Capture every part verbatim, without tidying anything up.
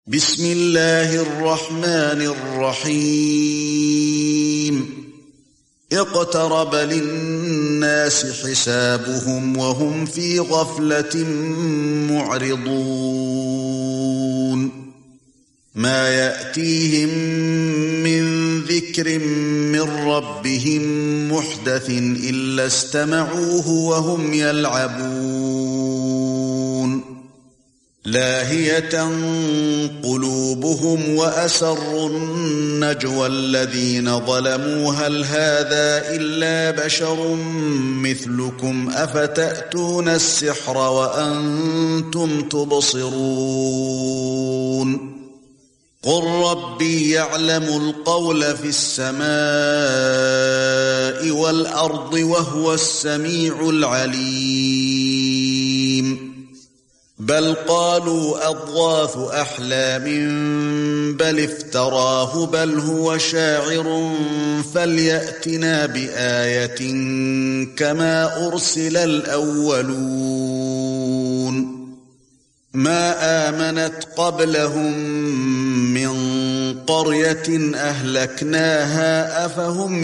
بسم الله الرحمن الرحيم اقترب للناس حسابهم وهم في غفلة معرضون ما يأتيهم من ذكر من ربهم محدث إلا استمعوه وهم يلعبون لاهية قلوبهم وأسروا النجوى الذين ظلموا هل هذا إلا بشر مثلكم أفتأتون السحر وأنتم تبصرون قل ربي يعلم القول في السماء والأرض وهو السميع العليم بل قالوا أضغاث أحلام بل افتراه بل هو شاعر فليأتنا بآية كما أرسل الأولون ما آمنت قبلهم من قرية أهلكناها أفهم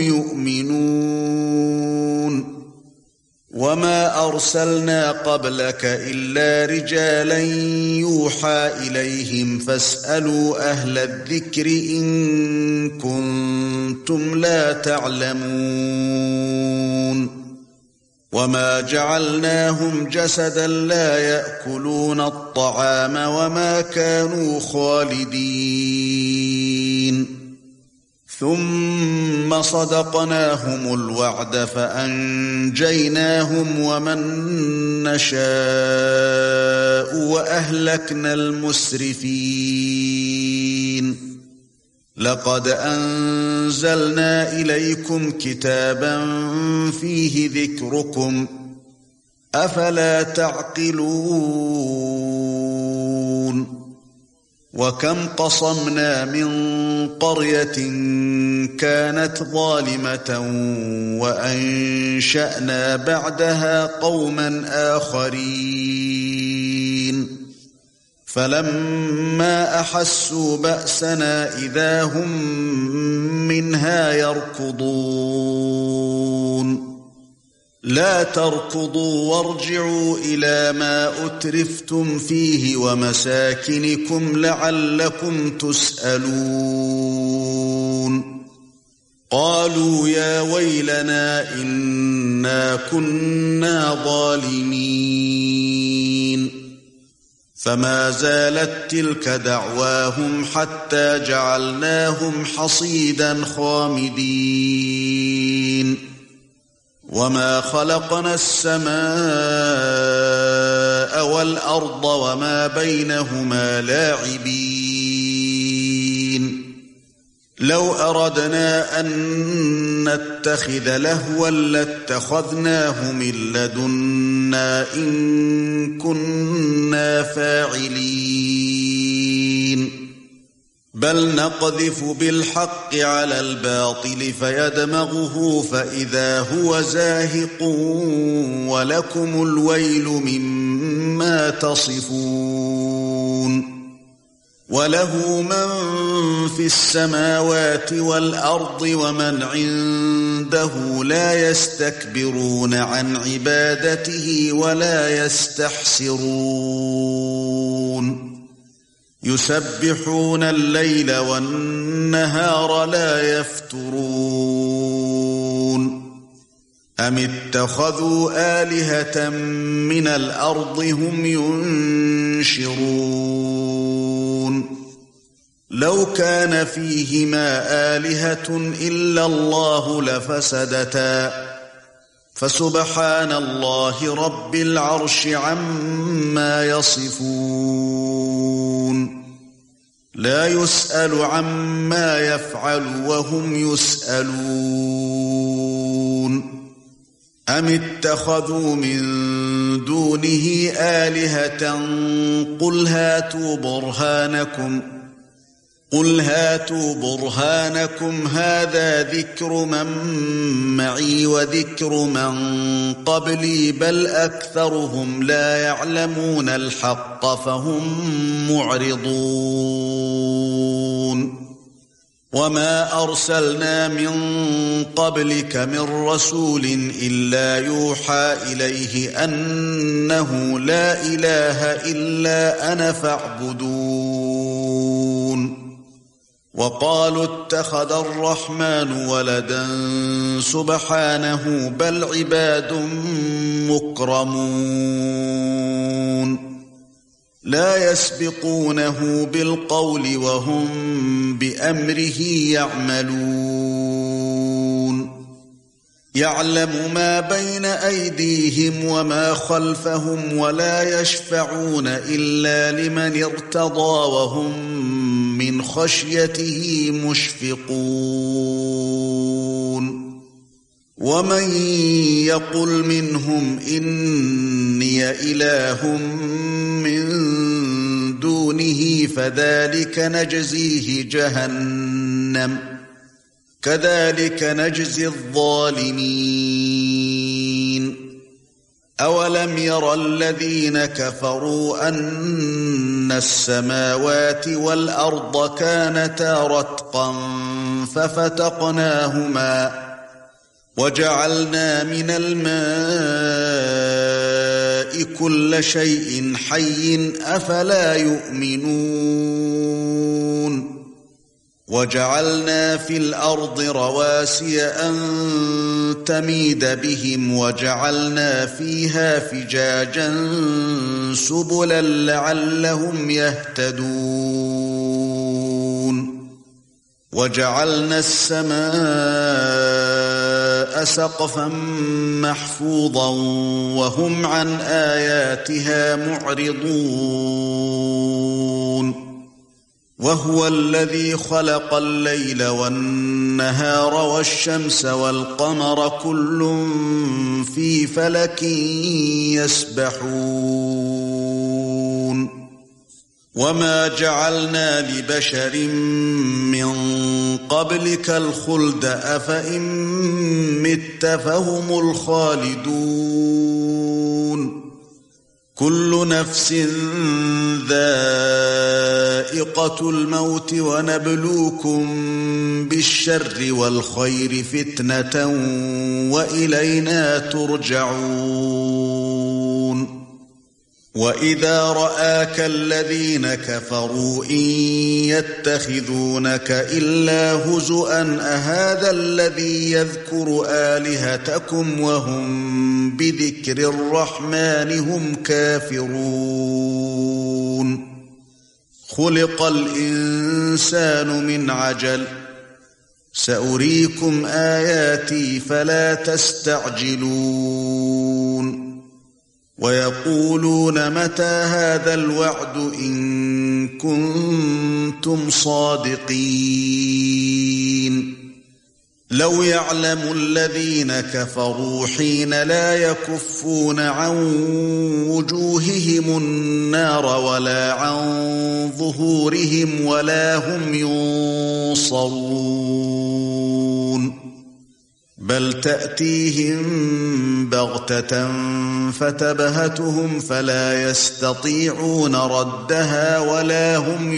يؤمنون وما أرسلنا قبلك إلا رجالا يوحى إليهم فاسألوا أهل الذكر إن كنتم لا تعلمون وما جعلناهم جسدا لا يأكلون الطعام وما كانوا خالدين ثم صدقناهم الوعد فأنجيناهم ومن نشاء وأهلكنا المسرفين لقد أنزلنا إليكم كتابا فيه ذكركم أفلا تعقلون وكم قصمنا من قرية كانت ظالمة وأنشأنا بعدها قوما آخرين فلما أحسوا بأسنا إذا هم منها يركضون لا تركضوا وارجعوا إلى ما أترفتم فيه ومساكنكم لعلكم تسألون قالوا يا ويلنا إنا كنا ظالمين فما زالت تلك دعواهم حتى جعلناهم حصيدا خامدين وما خلقنا السماء والأرض وما بينهما لاعبين لو أردنا أن نتخذ لهوا لاتخذناه من لدنا إن كنا فاعلين بل نقذف بالحق على الباطل فيدمغه فإذا هو زاهق ولكم الويل مما تصفون وله من في السماوات والأرض ومن عنده لا يستكبرون عن عبادته ولا يستحسرون يسبحون الليل والنهار لا يفترون أم اتخذوا آلهة من الأرض هم ينشرون لو كان فيهما آلهة إلا الله لفسدتا فسبحان الله رب العرش عما يصفون لا يسأل عما يفعل وهم يسألون أم اتخذوا من دونه آلهة قل هاتوا برهانكم قُلْ هَاتُوا بُرْهَانَكُمْ هَذَا ذِكْرُ مَن مَّعِي وَذِكْرُ مَن قَبْلِي بَلْ أَكْثَرُهُمْ لَا يَعْلَمُونَ الْحَقَّ فَهُم مُّعْرِضُونَ وَمَا أَرْسَلْنَا مِن قَبْلِكَ مِن رَّسُولٍ إِلَّا يُوحَىٰ إِلَيْهِ أَنَّهُ لَا إِلَٰهَ إِلَّا أَنَا فَاعْبُدُونِ وَقَالُوا اتَّخَذَ الرَّحْمَٰنُ وَلَدًا سُبْحَانَهُ بَلْ عِبَادٌ مُّكْرَمُونَ لَا يَسْبِقُونَهُ بِالْقَوْلِ وَهُمْ بِأَمْرِهِ يَعْمَلُونَ يَعْلَمُ مَا بَيْنَ أَيْدِيهِمْ وَمَا خَلْفَهُمْ وَلَا يَشْفَعُونَ إِلَّا لِمَنِ ارْتَضَىٰ وَهُمْ مِنْ خَشْيَتِهِ مُشْفِقُونَ وَمَن يَقُلْ مِنْهُمْ إِنِّي إِلَٰهٌ مِّن دُونِهِ فَذَلِكَ نَجْزِيهِ جَهَنَّمَ كَذَلِكَ نَجْزِي الظَّالِمِينَ أَوَلَمْ يَرَ الَّذِينَ كَفَرُوا أَنَّ السَّمَاوَاتِ وَالْأَرْضَ كَانَتَا رَتْقًا فَفَتَقْنَاهُمَا وَجَعَلْنَا مِنَ الْمَاءِ كُلَّ شَيْءٍ حَيٍّ أَفَلَا يُؤْمِنُونَ وَجَعَلْنَا فِي الْأَرْضِ رَوَاسِيَ أَن تَمِيدَ بِهِمْ وَجَعَلْنَا فِيهَا فِجَاجًا سُبُلًا لَّعَلَّهُمْ يَهْتَدُونَ وَجَعَلْنَا السَّمَاءَ سَقْفًا مَّحْفُوظًا وَهُمْ عَنْ آيَاتِهَا مُعْرِضُونَ وَهُوَ الَّذِي خَلَقَ اللَّيْلَ وَالنَّهَارَ وَالشَّمْسَ وَالْقَمَرَ كُلٌّ فِي فَلَكٍ يَسْبَحُونَ وَمَا جَعَلْنَا لِبَشَرٍ مِّن قَبْلِكَ الْخُلْدَ أَفَإِن مِّتَّ فَهُمُ الْخَالِدُونَ كُلُّ نَفْسٍ ذَائِقَةُ الْمَوْتِ وَنَبْلُوكُم بِالشَّرِّ وَالْخَيْرِ فِتْنَةً وَإِلَيْنَا تُرْجَعُونَ وَإِذَا رَآكَ الَّذِينَ كَفَرُوا إِن يَتَّخِذُونَكَ إِلَّا هُزُوًا أَهَٰذَا الَّذِي يَذْكُرُ آلِهَتَكُمْ وَهُمْ بِذِكْرِ الرَّحْمَٰنِ هُمْ كَافِرُونَ خُلِقَ الْإِنسَانُ مِنْ عَجَلٍ سَأُرِيكُمْ آيَاتِي فَلَا تَسْتَعْجِلُونَ وَيَقُولُونَ مَتَى هَذَا الْوَعْدُ إِن كُنتُمْ صَادِقِينَ لَوْ يَعْلَمُ الَّذِينَ كَفَرُوا حِينَ لَا يَكُفُّونَ عَن وُجُوهِهِمُ النَّارَ وَلَا عَن ظُهُورِهِمْ وَلَا هُمْ يُنصَرُونَ بَلْ تَأْتِيهِم بَغْتَةً فَتَبْهَتُهُمْ فَلَا يَسْتَطِيعُونَ رَدَّهَا وَلَا هُمْ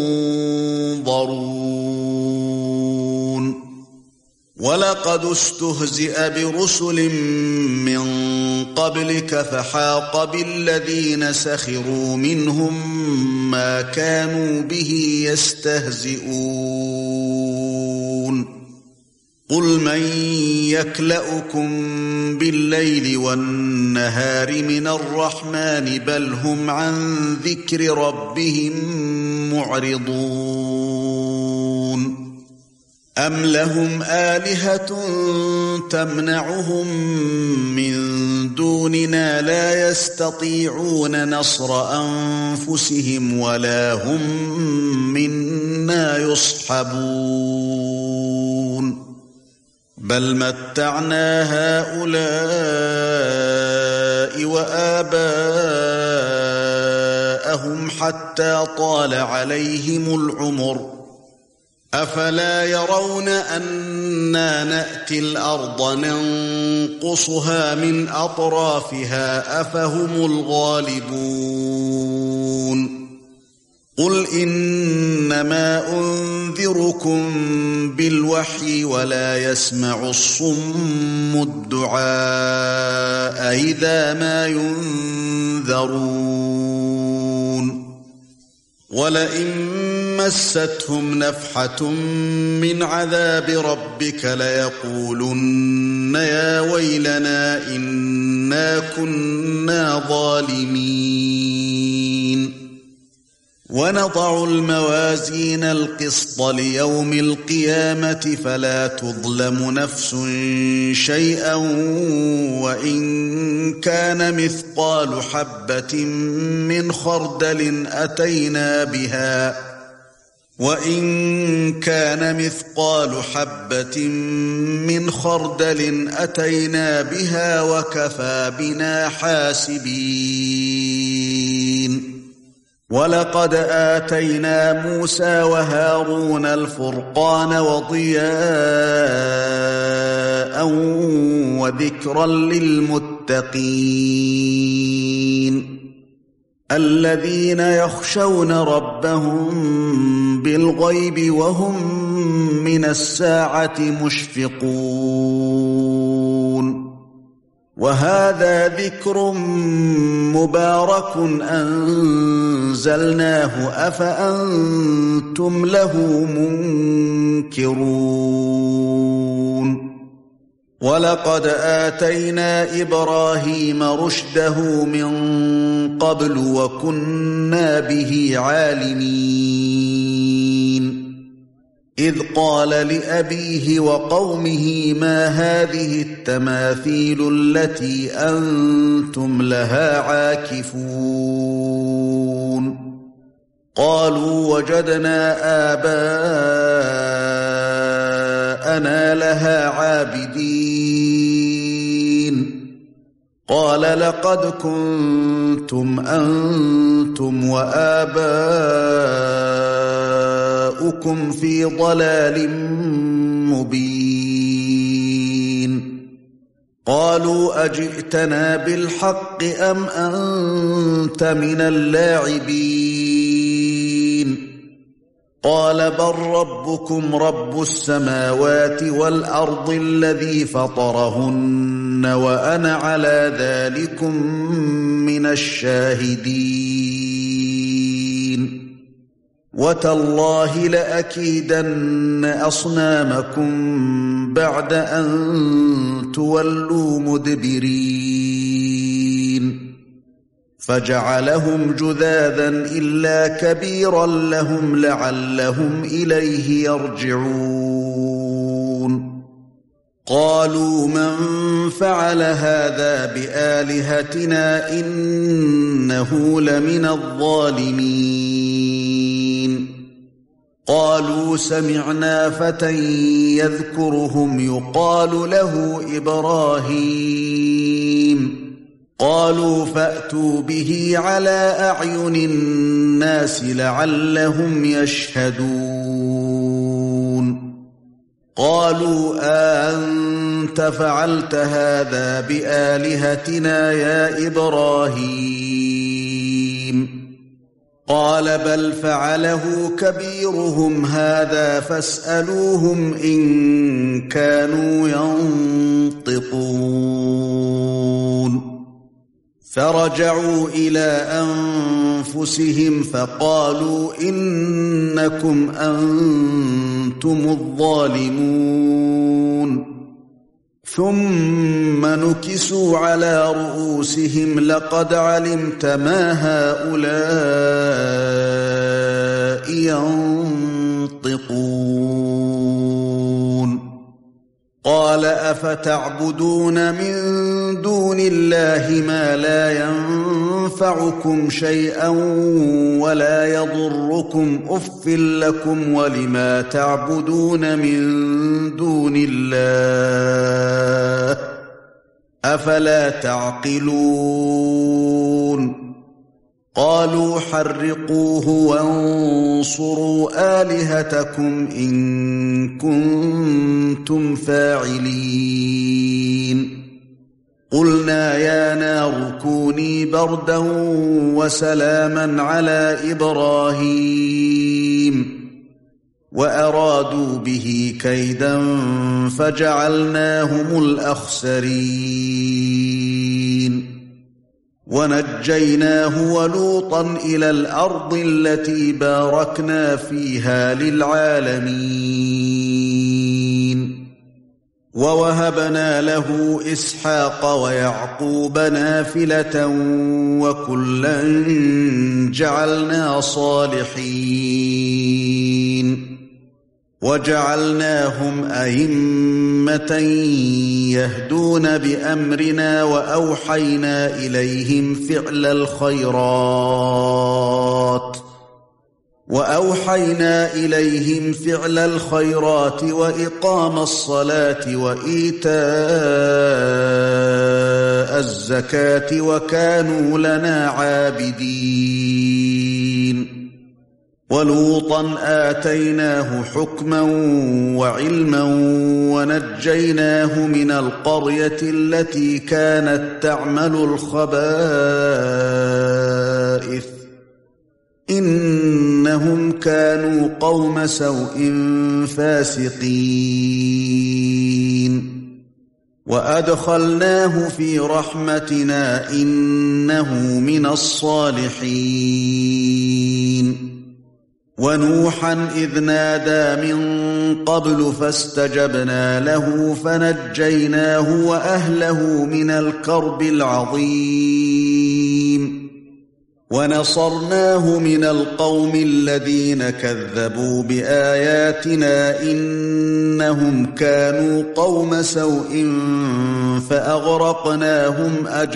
يُنظَرُونَ وَلَقَدِ اسْتُهْزِئَ بِرُسُلٍ مِّن قَبْلِكَ فَحَاقَ بِالَّذِينَ سَخِرُوا مِنْهُم مَّا كَانُوا بِهِ يَسْتَهْزِئُونَ قُلْ مَن يَكْلَؤُكُم بِاللَّيْلِ وَالنَّهَارِ مِنَ الرَّحْمَٰنِ بَلْ هُمْ عَن ذِكْرِ رَبِّهِم مُّعْرِضُونَ أَمْ لَهُمْ آلِهَةٌ تَمْنَعُهُم مِّن دُونِنَا لَا يَسْتَطِيعُونَ نَصْرَ أَنفُسِهِمْ وَلَا هُم مِّنَّا يُصْحَبُونَ بَلْ مَتَّعْنَا هَٰؤُلَاءِ وَآبَاءَهُمْ حَتَّىٰ طَالَ عَلَيْهِمُ الْعُمُرُ أفلا يرون أنا نأتي الأرض ننقصها من أطرافها أفهم الغالبون قل إنما أنذركم بالوحي ولا يسمع الصم الدعاء إذا ما ينذرون ولئن مستهم نفحة من عذاب ربك ليقولن يا ويلنا إنا كنا ظالمين ونضع الموازين القسط ليوم القيامة فلا تظلم نفس شيئا وإن كان مثقال حبة من خردل أتينا بها وَإِن كَانَ مِثْقَالُ حَبَّةٍ مِّنْ خَرْدَلٍ أَتَيْنَا بِهَا وَكَفَى بِنَا حَاسِبِينَ وَلَقَدْ آتَيْنَا مُوسَى وَهَارُونَ الْفُرْقَانَ وَضِيَاءً وَذِكْرًا لِّلْمُتَّقِينَ الَّذِينَ يَخْشَوْنَ رَبَّهُم بِالْغَيْبِ وَهُم مِّنَ السَّاعَةِ مُشْفِقُونَ وَهَذَا ذِكْرٌ مُبَارَكٌ أَنزَلْنَاهُ أَفَأَنتُمْ لَهُ مُنكِرُونَ وَلَقَدْ آتَيْنَا إِبْرَاهِيمَ رُشْدَهُ مِن قَبْلُ وَكُنَّا بِهِ عَالِمِينَ إِذْ قَالَ لِأَبِيهِ وَقَوْمِهِ مَا هَذِهِ التَّمَاثِيلُ الَّتِي أَنتُمْ لَهَا عَاكِفُونَ قَالُوا وَجَدْنَا آبَاءَنَا لَهَا عَابِدِينَ قَالَ لَقَدْ كُنتُمْ أَنتُمْ وَآبَاؤُكُمْ فِي ضَلَالٍ مُبِينٍ قَالُوا أَجِئْتَنَا بِالْحَقِّ أَمْ أَنْتَ مِنَ اللَّاعِبِينَ قَالَ بَلْ رَبُّكُمْ رَبُّ السَّمَاوَاتِ وَالْأَرْضِ الَّذِي فَطَرَهُنَّ وَأَنَا عَلَى ذَلِكُمْ مِنَ الشَّاهِدِينَ وَتَاللَّهِ لَأَكِيدَنَّ أَصْنَامَكُمْ بَعْدَ أَن تُوَلُّوا مُدْبِرِينَ فَجَعَلَهُمْ جُذَاذًا إِلَّا كَبِيرًا لَّهُمْ لَعَلَّهُمْ إِلَيْهِ يَرْجِعُونَ قَالُوا مَن فَعَلَ هَذَا بِآلِهَتِنَا إِنَّهُ لَمِنَ الظَّالِمِينَ قَالُوا سَمِعْنَا فَتًى يَذْكُرُهُمْ يُقَالُ لَهُ إِبْرَاهِيمُ قَالُوا فَأْتُوا بِهِ عَلَى أَعْيُنِ النَّاسِ لَعَلَّهُمْ يَشْهَدُونَ قَالُوا أَأَنتَ فَعَلْتَ هَذَا بِآلِهَتِنَا يَا إِبْرَاهِيمُ قَالَ بَلْ فَعَلَهُ كَبِيرُهُمْ هَذَا فَاسْأَلُوهُمْ إِن كَانُوا يَنطِقُونَ فَرَجَعُوا إِلَى أَنفُسِهِمْ فَقَالُوا إِنَّكُمْ أَنتُمُ الظَّالِمُونَ ثُمَّ نُكِسُوا عَلَى رُءُوسِهِمْ لَقَدْ عَلِمْتَ مَا هَؤُلَاءِ يَنطِقُونَ قَالَ أَفَتَعْبُدُونَ مِن دُونِ اللَّهِ مَا لَا يَنفَعُكُمْ شَيْئًا وَلَا يَضُرُّكُمْ أُفٍّ لَّكُمْ وَلِمَا تَعْبُدُونَ مِن دُونِ اللَّهِ أَفَلَا تَعْقِلُونَ قالوا حرقوه وانصروا آلهتكم إن كنتم فاعلين قلنا يا نار كوني بردا وسلاما على إبراهيم وأرادوا به كيدا فجعلناهم الأخسرين ونجيناه ولوطا إلى الأرض التي باركنا فيها للعالمين ووهبنا له إسحاق ويعقوب نافلة وكلا جعلنا صالحين وجعلناهم أئمة يهدون بأمرنا وأوحينا إليهم فعل الخيرات وأوحينا إليهم فعل الخيرات وإقام الصلاة وإيتاء الزكاة وكانوا لنا عابدين ولوطا آتيناه حكما وعلما ونجيناه من القرية التي كانت تعمل الخبائث إنهم كانوا قوم سوء فاسقين وأدخلناه في رحمتنا إنه من الصالحين ونوحا إذ نادى من قبل فاستجبنا له فنجيناه وأهله من الكرب العظيم ونصرناه من القوم الذين كذبوا بآياتنا إنهم كانوا قوم سوء فأغرقناهم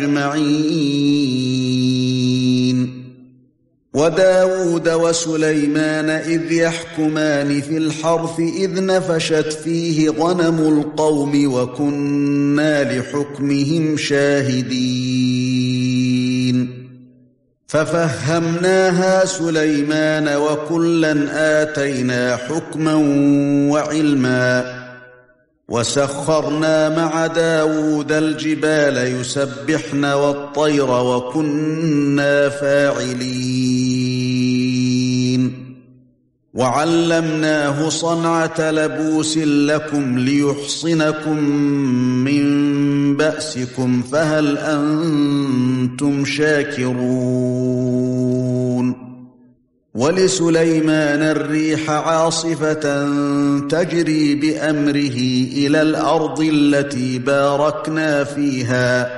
أجمعين وداود وسليمان إذ يحكمان في الحرث إذ نفشت فيه غنم القوم وكنا لحكمهم شاهدين ففهمناها سليمان وكلا آتينا حكما وعلما وسخرنا مع داود الجبال يسبحن والطير وكنا فاعلين وعلمناه صنعة لبوس لكم ليحصنكم من بأسكم فهل أنتم شاكرون ولسليمان الريح عاصفة تجري بأمره إلى الأرض التي باركنا فيها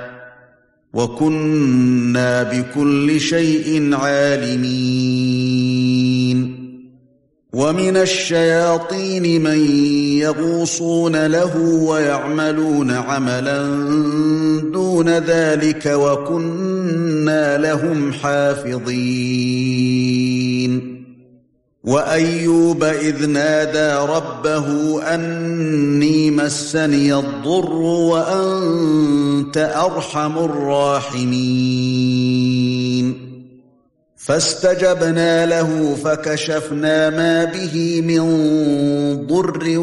وكنا بكل شيء عالمين ومن الشياطين من يغوصون له ويعملون عملا دون ذلك وكنا لهم حافظين وأيوب إذ نادى ربه أني مسني الضر وأنت أرحم الراحمين فاستجبنا له فكشفنا ما به من ضر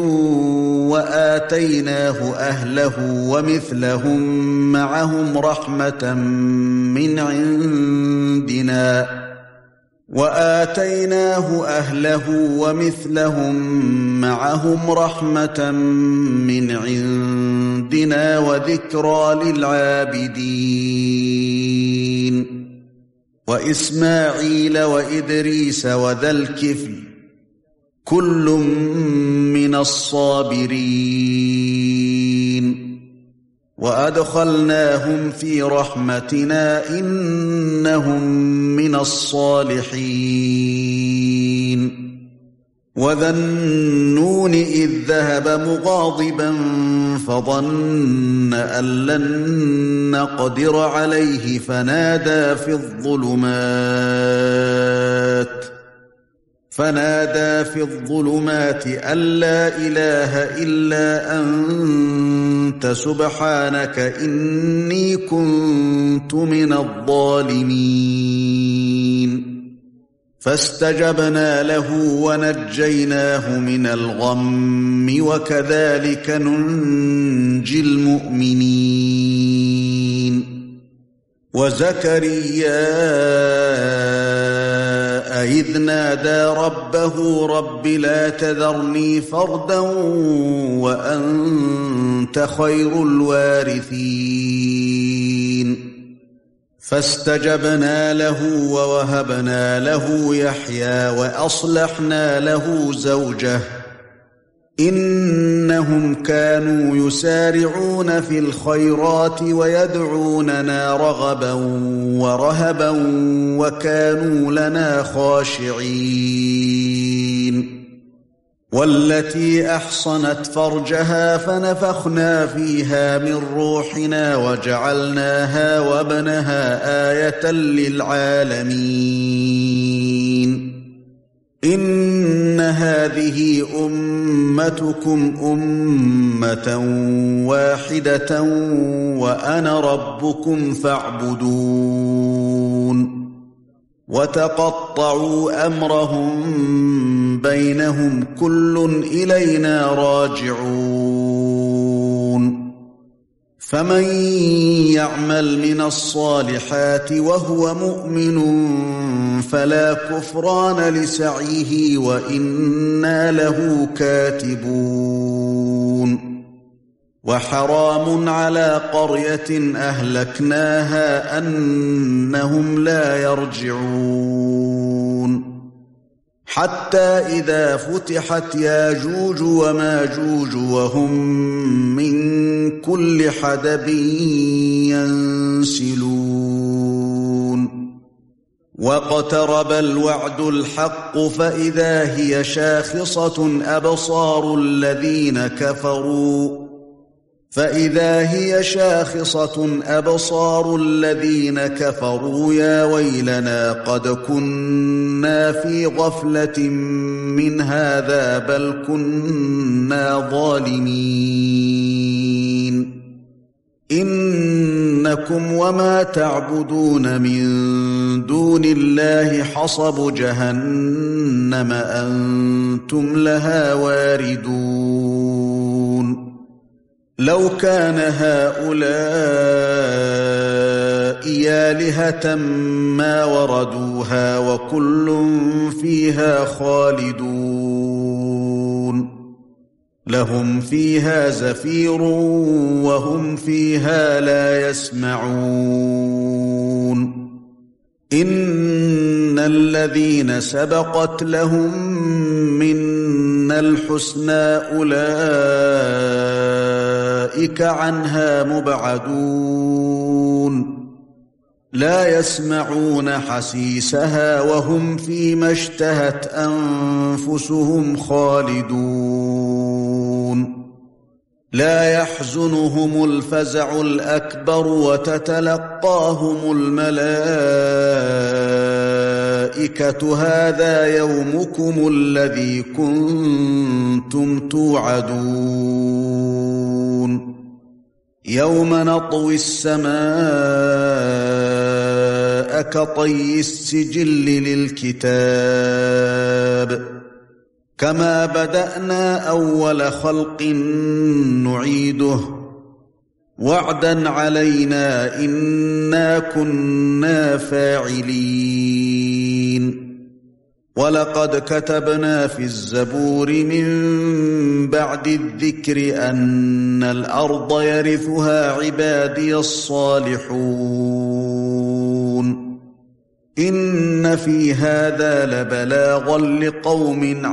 وآتيناه أهله ومثلهم معهم رحمة من عندنا وآتيناه أهله ومثلهم معهم رحمة من عندنا وذكرى للعابدين وإسماعيل وإدريس وذا الكفل كل من الصابرين وأدخلناهم في رحمتنا إنهم من الصالحين وذا النون إذ ذهب مغاضبا فظن أن لن نقدر عليه فنادى في الظلمات فنادى في الظلمات أن لا إله إلا أنت سبحانك إني كنت من الظالمين فاستجبنا له ونجيناه من الغم وكذلك ننجي المؤمنين وزكريا إذ نادى ربه رب لا تذرني فردا وأنت خير الوارثين فاستجبنا له ووهبنا له يحيى وأصلحنا له زوجه إنهم كانوا يسارعون في الخيرات ويدعوننا رغبا ورهبا وكانوا لنا خاشعين والتي أحصنت فرجها فنفخنا فيها من روحنا وجعلناها وابنها آية للعالمين إن هذه أمتكم أمة واحدة وأنا ربكم فاعبدون وتقطعوا أمرهم بينهم كل إلينا راجعون فمن يعمل من الصالحات وهو مؤمن فلا كفران لسعيه وإنا له كاتبون وحرام على قرية أهلكناها أنهم لا يرجعون حتى إذا فتحت ياجوج وماجوج وهم من كل حدب ينسلون واقترب الوعد الحق فإذا هي شاخصة أبصار الذين كفروا فإذا هي شاخصة أبصار الذين كفروا يا ويلنا قد كنا في غفلة من هذا بل كنا ظالمين إنكم وما تعبدون من دون الله حصب جهنم أنتم لها واردون لو كان هؤلاء آلهة ما وردوها وكل فيها خالدون لهم فيها زفير وهم فيها لا يسمعون إن الذين سبقت لهم منا الحسنى أولئك عنها مبعدون لا يسمعون حسيسها وهم فيما اشتهت أنفسهم خالدون لا يحزنهم الفزع الأكبر وتتلقاهم الملائكة هذا يومكم الذي كنتم توعدون يوم نطوي السماء كطي السجل للكتاب كما بدأنا أول خلق نعيده وعدا علينا إنا كنا فاعلين ولقد كتبنا في الزبور من بعد الذكر أن الأرض يرثها عبادي الصالحون إن في هذا لبلاغا لقوم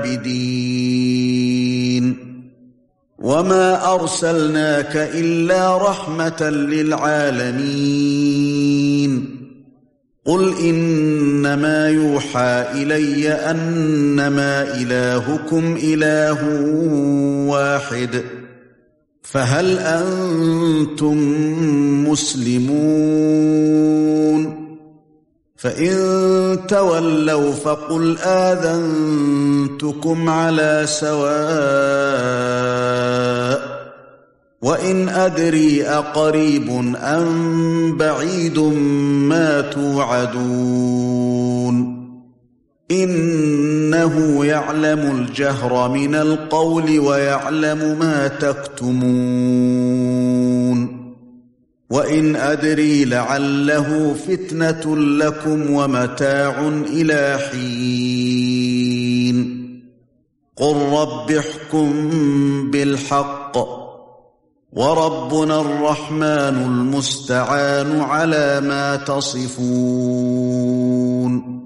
عابدين وما أرسلناك إلا رحمة للعالمين قل إنما يوحى إلي أنما إلهكم إله واحد فهل أنتم مسلمون فإن تولوا فقل آذنتكم على سواء وإن أدري أقريب أم بعيد ما توعدون إنه يعلم الجهر من القول ويعلم ما تكتمون وإن أدري لعله فتنة لكم ومتاع إلى حين قل رب احكم بالحق وربنا الرحمن المستعان على ما تصفون